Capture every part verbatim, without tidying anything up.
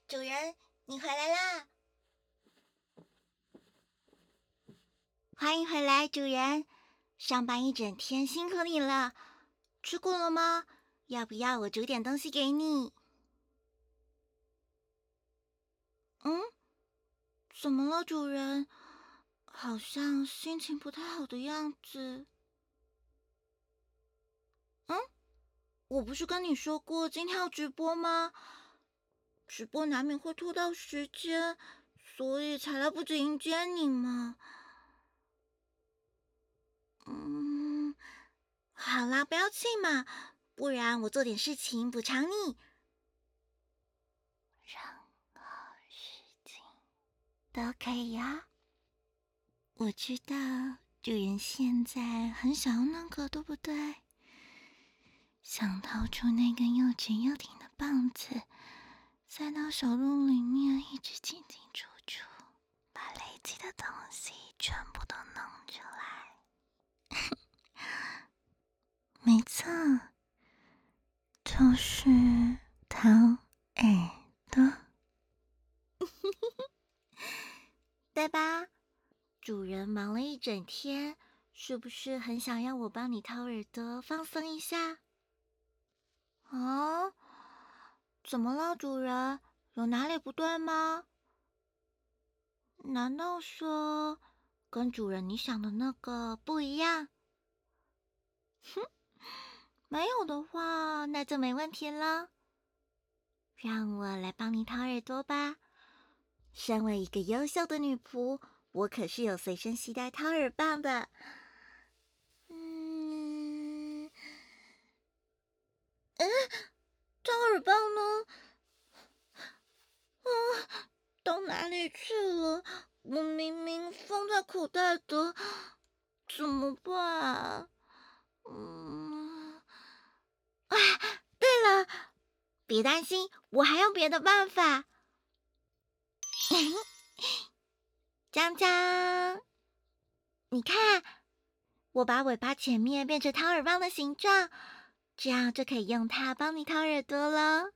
主人，你回来啦！欢迎回来，主人。上班一整天辛苦你了，吃过了吗？要不要我煮点东西给你？嗯？怎么了，主人？好像心情不太好的样子。嗯？我不是跟你说过今天要直播吗？直播难免会拖到时间，所以才来不及迎接你嘛。嗯，好啦，不要气嘛，不然我做点事情补偿你。任何事情都可以呀。我知道主人现在很想要那个，对不对？想掏出那根又直又挺的棒子，塞到手洞里面，一直进进出出，把累积的东西全部都弄出来。没错，就是掏耳朵，对吧？主人忙了一整天，是不是很想要我帮你掏耳朵放松一下？啊？怎么了，主人？有哪里不对吗？难道说跟主人你想的那个不一样？哼，没有的话，那就没问题了。让我来帮你掏耳朵吧。身为一个优秀的女仆，我可是有随身携带掏耳棒的。嗯，嗯，掏耳棒呢？啊，到哪里去了？我明明放在口袋的，怎么办？嗯，啊，对了，别担心，我还有别的办法。江江，你看，我把尾巴前面变成掏耳棒的形状，这样就可以用它帮你掏耳朵了。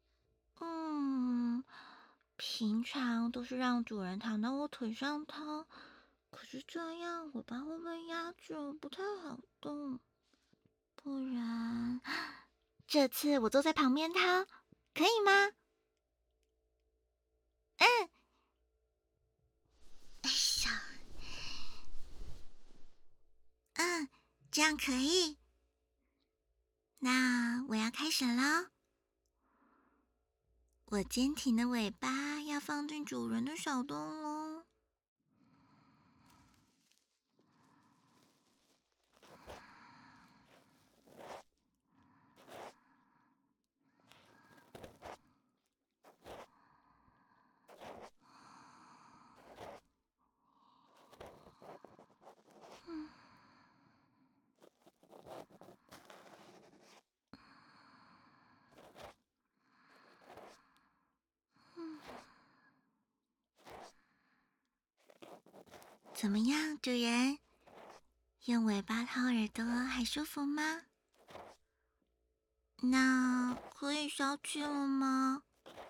嗯，平常都是让主人躺到我腿上掏，可是这样尾巴会被压着，不太好动。不然，这次我坐在旁边掏，可以吗？嗯，哎呀，嗯，这样可以。那我要开始喽。我坚挺的尾巴要放进主人的小洞喽。嗯，嗯，怎么样，主人？用尾巴掏耳朵还舒服吗？那可以消气了吗？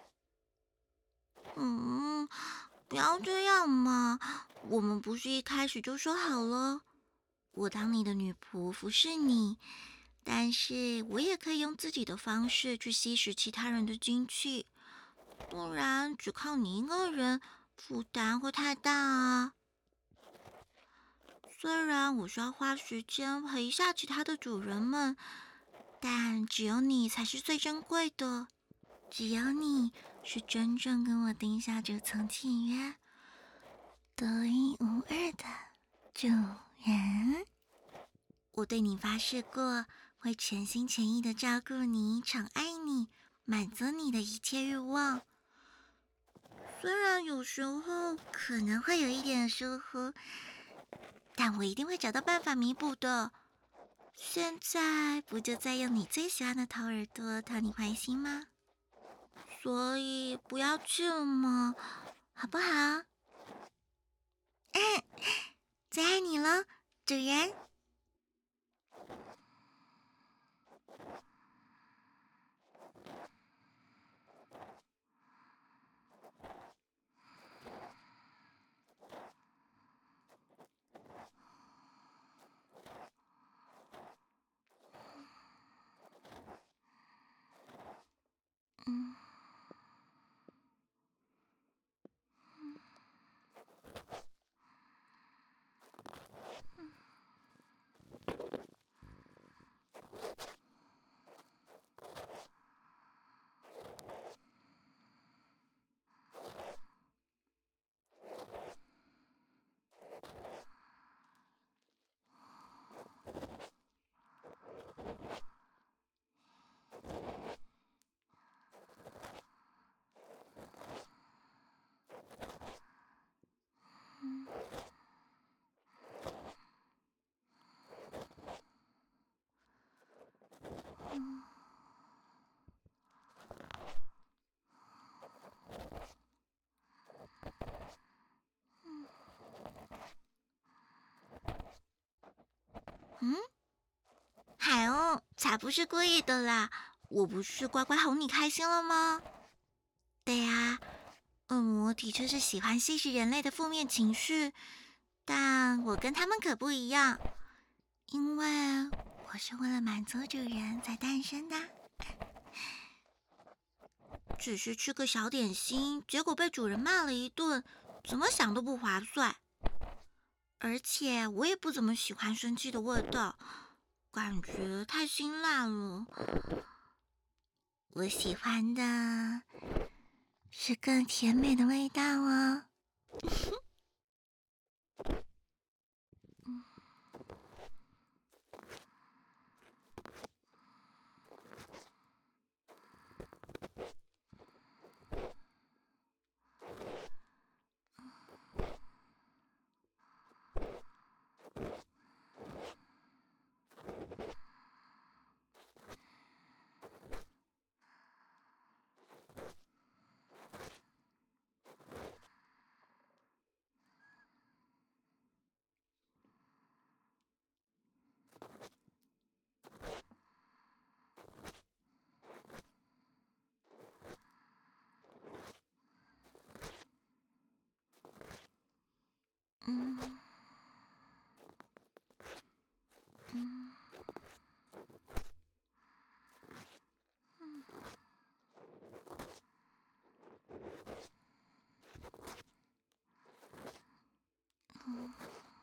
嗯，不要这样嘛，我们不是一开始就说好了，我当你的女仆服侍你，但是我也可以用自己的方式去吸食其他人的精气，不然只靠你一个人，负担会太大啊。虽然我需要花时间陪一下其他的主人们，但只有你才是最珍贵的，只有你是真正跟我定下这层契约、独一无二的主人。我对你发誓过，会全心全意的照顾你、宠爱你、满足你的一切欲望。虽然有时候可能会有一点疏忽，但我一定会找到办法弥补的。现在不就在用你最喜欢的掏耳朵讨你欢心吗？所以不要气了嘛，好不好？嗯，最爱你了，主人。 嗯，海鸥才不是故意的啦，我不是乖乖哄你开心了吗？对呀，恶魔的确是喜欢吸食人类的负面情绪，但我跟他们可不一样，因为我是为了满足主人才诞生的。只是吃个小点心，结果被主人骂了一顿，怎么想都不划算。而且我也不怎么喜欢生气的味道，感觉太辛辣了。我喜欢的是更甜美的味道哦。嗯嗯嗯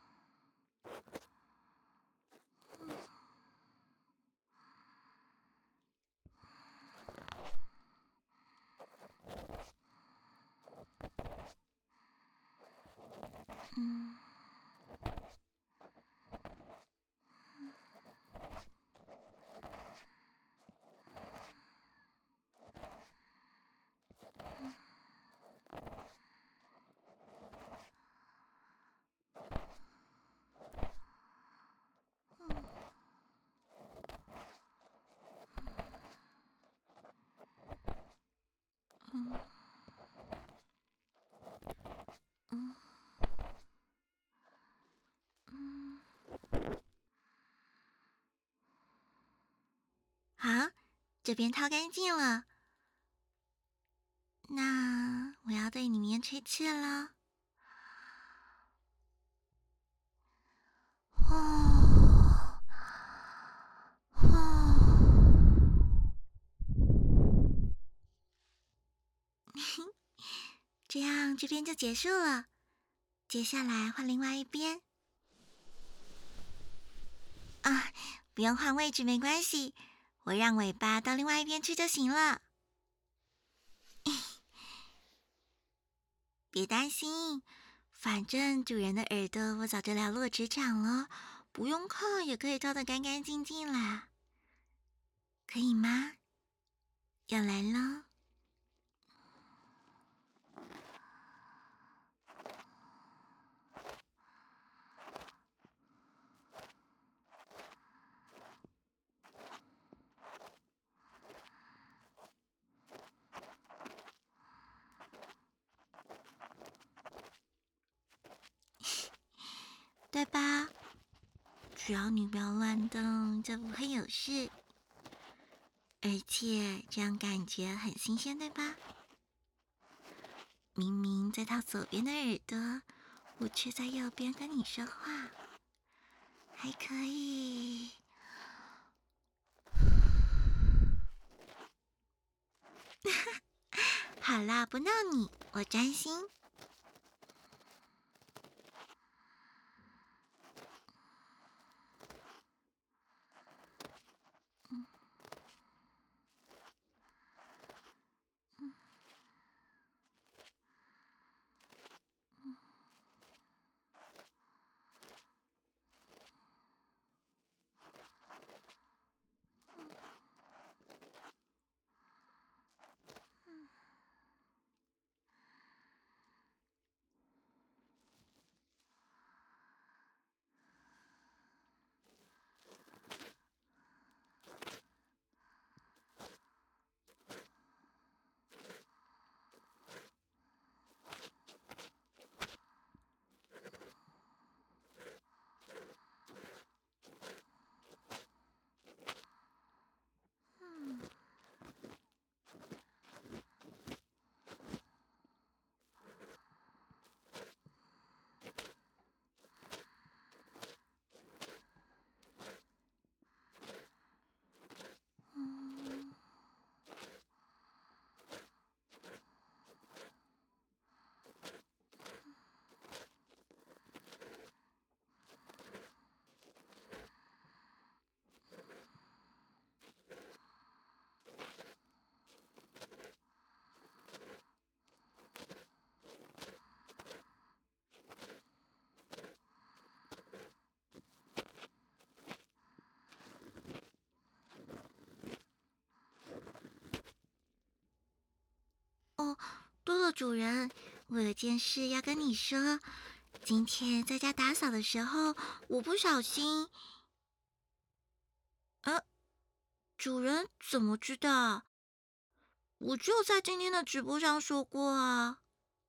嗯嗯嗯嗯。好，这边掏干净了，那我要对里面吹气了。哦，哦，这样这边就结束了。接下来换另外一边啊，不用换位置没关系，我让尾巴到另外一边去就行了。别担心，反正主人的耳朵我早就了若指掌了，不用看也可以掏得干干净净啦。可以吗？要来了。对吧？只要你不要乱动，就不会有事。而且这样感觉很新鲜，对吧？明明在他左边的耳朵，我却在右边跟你说话，还可以。好啦，不闹你，我专心。 对了，主人，我有件事要跟你说。今天在家打扫的时候，我不小心……呃，主人怎么知道？我就在今天的直播上说过啊。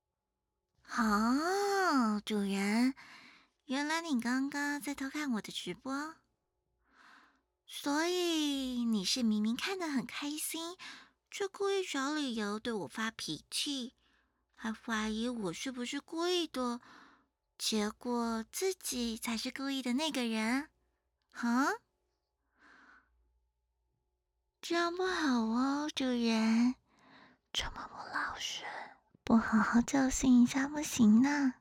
哦，主人，原来你刚刚在偷看我的直播，所以你是明明看得很开心，却故意找理由对我发脾气，还怀疑我是不是故意的，结果自己才是故意的那个人。哈，这样不好哦，主人，这么不老实，不好好教训一下不行呢。